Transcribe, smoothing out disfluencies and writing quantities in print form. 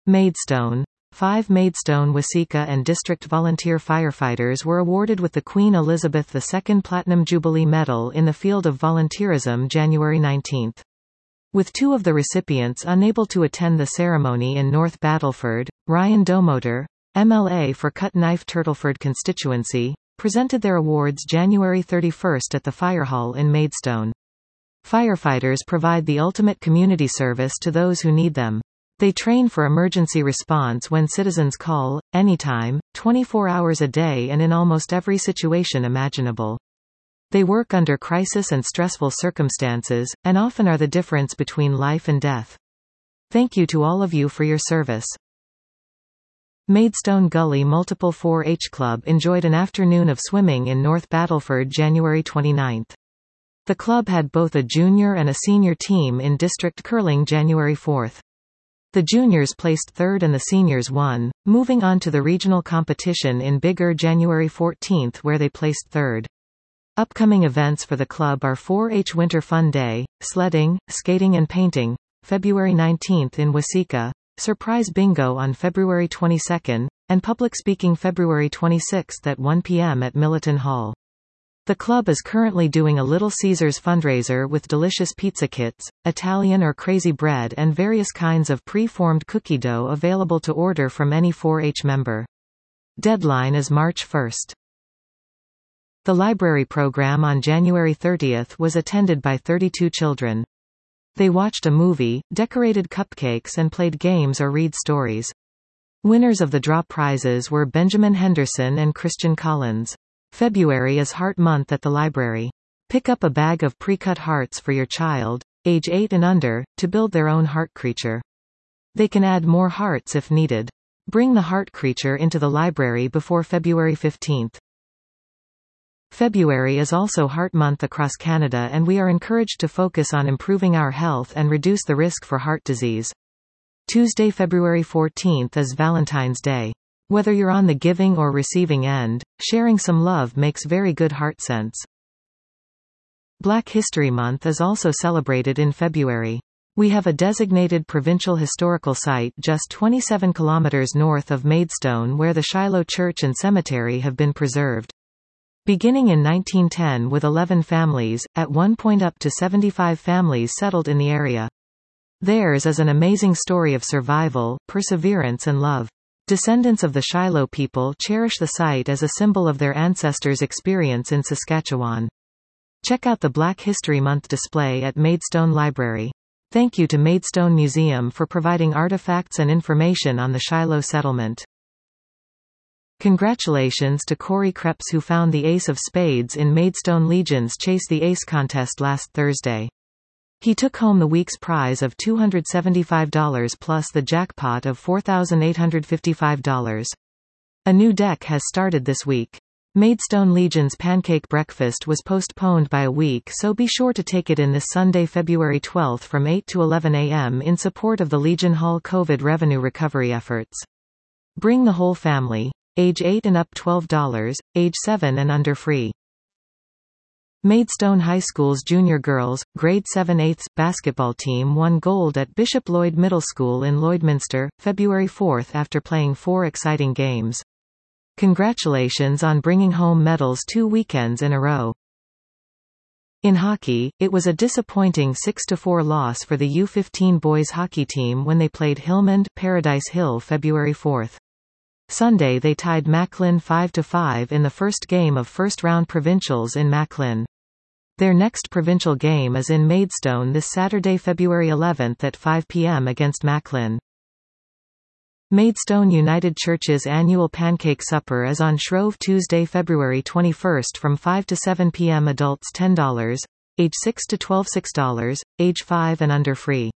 Maidstone. 5 Maidstone Waseca and District Volunteer Firefighters were awarded with the Queen Elizabeth II Platinum Jubilee Medal in the field of volunteerism January 19. With 2 of the recipients unable to attend the ceremony in North Battleford, Ryan Domotor, MLA for Cut Knife Turtleford constituency, presented their awards January 31 at the Fire Hall in Maidstone. Firefighters provide the ultimate community service to those who need them. They train for emergency response when citizens call, anytime, 24 hours a day and in almost every situation imaginable. They work under crisis and stressful circumstances, and often are the difference between life and death. Thank you to all of you for your service. Maidstone Gully Multiple 4-H Club enjoyed an afternoon of swimming in North Battleford January 29. The club had both a junior and a senior team in district curling January 4. The juniors placed 3rd and the seniors won, moving on to the regional competition in Biggar January 14 where they placed 3rd. Upcoming events for the club are 4-H Winter Fun Day, sledding, skating and painting, February 19 in Waseca, surprise bingo on February 22, and public speaking February 26 at 1 p.m. at Milliton Hall. The club is currently doing a Little Caesars fundraiser with delicious pizza kits, Italian or crazy bread and various kinds of pre-formed cookie dough available to order from any 4-H member. Deadline is March 1. The library program on January 30 was attended by 32 children. They watched a movie, decorated cupcakes and played games or read stories. Winners of the draw prizes were Benjamin Henderson and Christian Collins. February is Heart Month at the library. Pick up a bag of pre-cut hearts for your child, age 8 and under, to build their own heart creature. They can add more hearts if needed. Bring the heart creature into the library before February 15. February is also Heart Month across Canada and we are encouraged to focus on improving our health and reduce the risk for heart disease. Tuesday, February 14 is Valentine's Day. Whether you're on the giving or receiving end, sharing some love makes very good heart sense. Black History Month is also celebrated in February. We have a designated provincial historical site just 27 kilometers north of Maidstone where the Shiloh Church and Cemetery have been preserved. Beginning in 1910 with 11 families, at one point up to 75 families settled in the area. Theirs is an amazing story of survival, perseverance and love. Descendants of the Shiloh people cherish the site as a symbol of their ancestors' experience in Saskatchewan. Check out the Black History Month display at Maidstone Library. Thank you to Maidstone Museum for providing artifacts and information on the Shiloh settlement. Congratulations to Corey Krebs who found the ace of spades in Maidstone Legion's Chase the Ace contest last Thursday. He took home the week's prize of $275 plus the jackpot of $4,855. A new deck has started this week. Maidstone Legion's pancake breakfast was postponed by a week, so be sure to take it in this Sunday, February 12 from 8 to 11 a.m. in support of the Legion Hall COVID revenue recovery efforts. Bring the whole family. Age 8 and up $12, age 7 and under free. Maidstone High School's junior girls, grade 7/8 basketball team won gold at Bishop Lloyd Middle School in Lloydminster, February 4 after playing 4 exciting games. Congratulations on bringing home medals 2 weekends in a row. In hockey, it was a disappointing 6-4 loss for the U15 boys hockey team when they played Hillmond, Paradise Hill February 4. Sunday they tied Macklin 5-5 in the first game of first-round provincials in Macklin. Their next provincial game is in Maidstone this Saturday, February 11 at 5 p.m. against Macklin. Maidstone United Church's annual Pancake Supper is on Shrove Tuesday, February 21 from 5 to 7 p.m. Adults $10, age 6 to 12 $6, age 5 and under free.